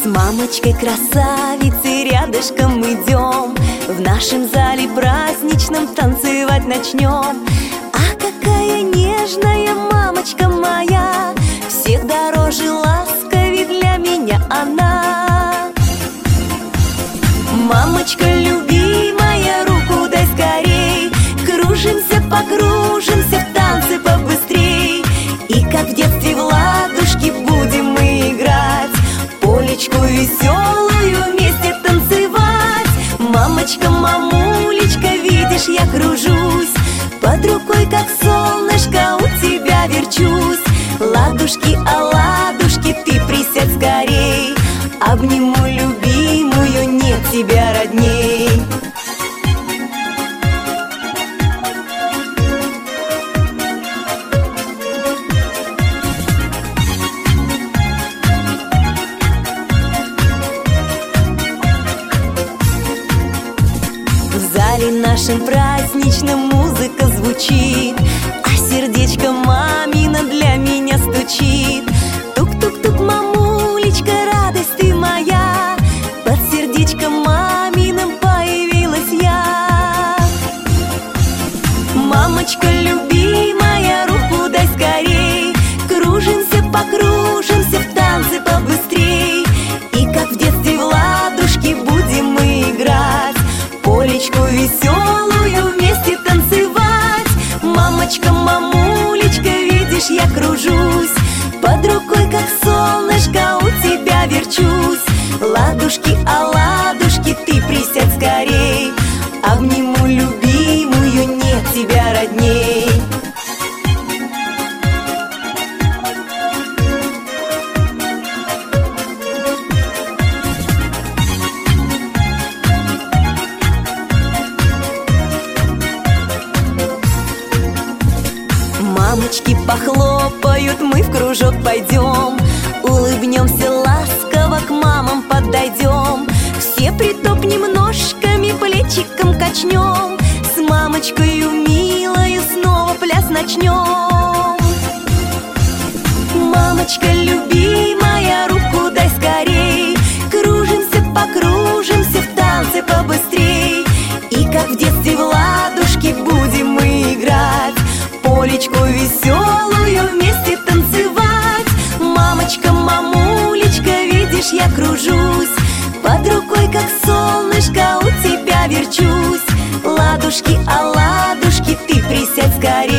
Мамочкой красавицей рядышком идем, в нашем зале праздничном танцевать начнем. Ах, какая нежная мамочка моя, всех дороже ласковей для меня она. Мамочка любимая, руку дай скорей, кружимся, покружимся в танце побыстрей. И как в детстве в ладушки будем мы играть, полечку веселую вместе танцевать. Мамочка, мамулечка, видишь, я кружусь, под рукой, как солнышко, у тебя верчусь. Ладушки, оладушки, ты присядь скорей, обниму любимую, нет тебя родней. В зале нашем праздничном музыка звучит, а сердечко мамина для меня стучит. Тук-тук-тук, мамулечка, радость ты моя, под сердечком маминым появилась я. Мамочка любимая, руку дай скорей, кружимся, покружимся в танце побыстрей. И как в детстве в ладушки будем мы играть, полечку веселую вместе танцевать. Мамочка, мамулечка, видишь, я кружусь, под рукой, как солнышко, у тебя верчусь. Ладушки, оладушки, ты присядь скорей, обниму любимую, нет тебя родней. Мамочки похлопают, мы в кружок пойдем, улыбнемся ласково, к мамам подойдем. Все притопнем ножками, плечиком качнем, с мамочкою милою снова пляс начнем. Мамочка любимая, руку дай скорей, кружимся, покружимся в танце побыстрей. И как в детстве в ладушки будем мы играть, полечку веселую вместе танцевать. Мамочка, мамулечка, видишь, я кружусь, под рукой, как солнышко, у тебя верчусь. Ладушки, оладушки, ты присядь скорей,